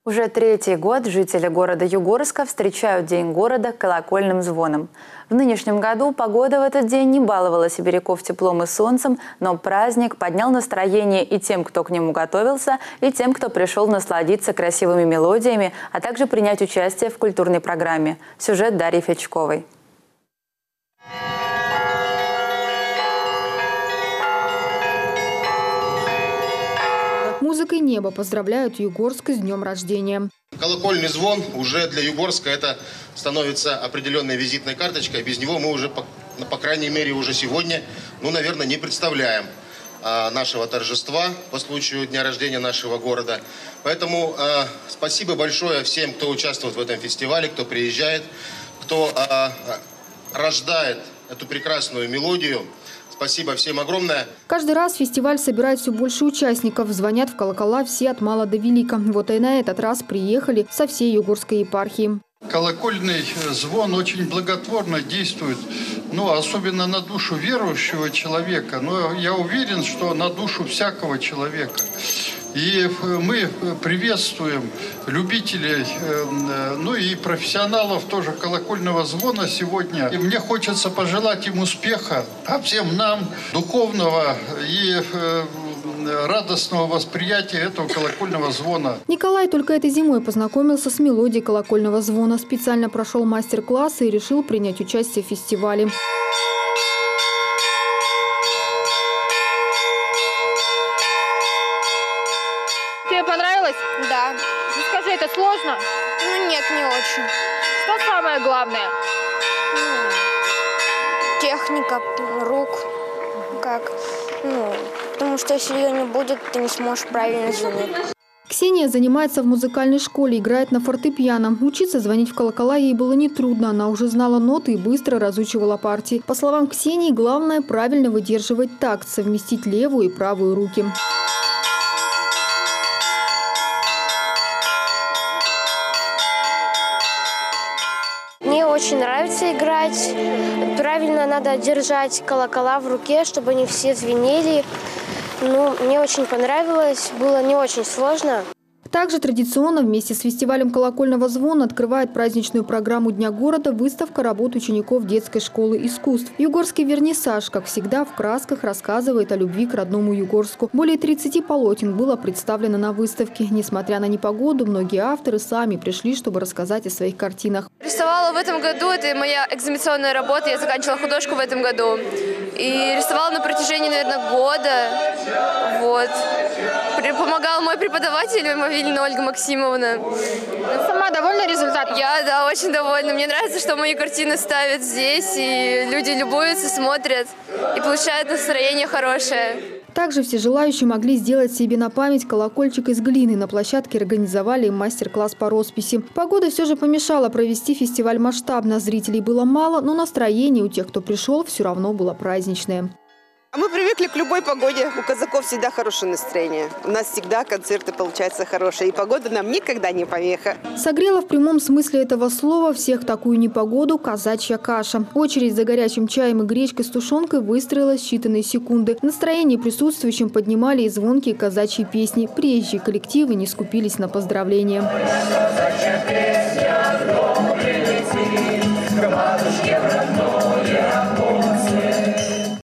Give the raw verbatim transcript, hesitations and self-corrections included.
Уже третий год жители города Югорска встречают День города колокольным звоном. В нынешнем году погода в этот день не баловала сибиряков теплом и солнцем, но праздник поднял настроение и тем, кто к нему готовился, и тем, кто пришел насладиться красивыми мелодиями, а также принять участие в культурной программе. Сюжет Дарьи Фечковой. Музыкой неба поздравляют Югорск с днем рождения. Колокольный звон уже для Югорска это становится определенной визитной карточкой. Без него мы уже, по, по крайней мере, уже сегодня, ну, наверное, не представляем а, нашего торжества по случаю дня рождения нашего города. Поэтому а, спасибо большое всем, кто участвует в этом фестивале, кто приезжает, кто а, рождает эту прекрасную мелодию. Спасибо всем огромное. Каждый раз фестиваль собирает все больше участников. Звонят в колокола все от мала до велика. Вот и на этот раз приехали со всей Югорской епархии. Колокольный звон очень благотворно действует, ну, особенно на душу верующего человека. Но я уверен, что на душу всякого человека. И мы приветствуем любителей, ну и профессионалов тоже колокольного звона сегодня. И мне хочется пожелать им успеха, а всем нам духовного и радостного восприятия этого колокольного звона. Николай только этой зимой познакомился с мелодией колокольного звона. Специально прошел мастер-класс и решил принять участие в фестивале. Тебе понравилось? Да. Ну скажи, это сложно? Ну нет, не очень. Что самое главное? Ну, техника рук. Как? Ну, потому что если ее не будет, ты не сможешь правильно звонить. Ксения занимается в музыкальной школе, играет на фортепиано. Учиться звонить в колокола ей было нетрудно. Она уже знала ноты и быстро разучивала партии. По словам Ксении, главное правильно выдерживать такт, совместить левую и правую руки. Мне очень нравится играть. Правильно надо держать колокола в руке, чтобы они все звенели. Ну, мне очень понравилось. Было не очень сложно. Также традиционно вместе с фестивалем колокольного звона открывает праздничную программу Дня города выставка работ учеников детской школы искусств. Югорский вернисаж, как всегда, в красках рассказывает о любви к родному Югорску. Более тридцати полотен было представлено на выставке. Несмотря на непогоду, многие авторы сами пришли, чтобы рассказать о своих картинах. Рисовала в этом году, это моя экзаменационная работа, я заканчивала художку в этом году. И рисовала на протяжении, наверное, года. Вот. Помогал мой преподаватель, Мавилина Ольга Максимовна. Сама довольна результатом? Я, да, очень довольна. Мне нравится, что мои картины ставят здесь, и люди любуются, смотрят, и получают настроение хорошее. Также все желающие могли сделать себе на память колокольчик из глины. На площадке организовали мастер-класс по росписи. Погода все же помешала провести фестиваль масштабно. Зрителей было мало, но настроение у тех, кто пришел, все равно было праздничное. Мы привыкли к любой погоде. У казаков всегда хорошее настроение. У нас всегда концерты получаются хорошие. И погода нам никогда не помеха. Согрела в прямом смысле этого слова всех такую непогоду казачья каша. Очередь за горячим чаем и гречкой с тушенкой выстроилась в считанные секунды. Настроение присутствующим поднимали и звонкие казачьи песни. Приезжие коллективы не скупились на поздравления.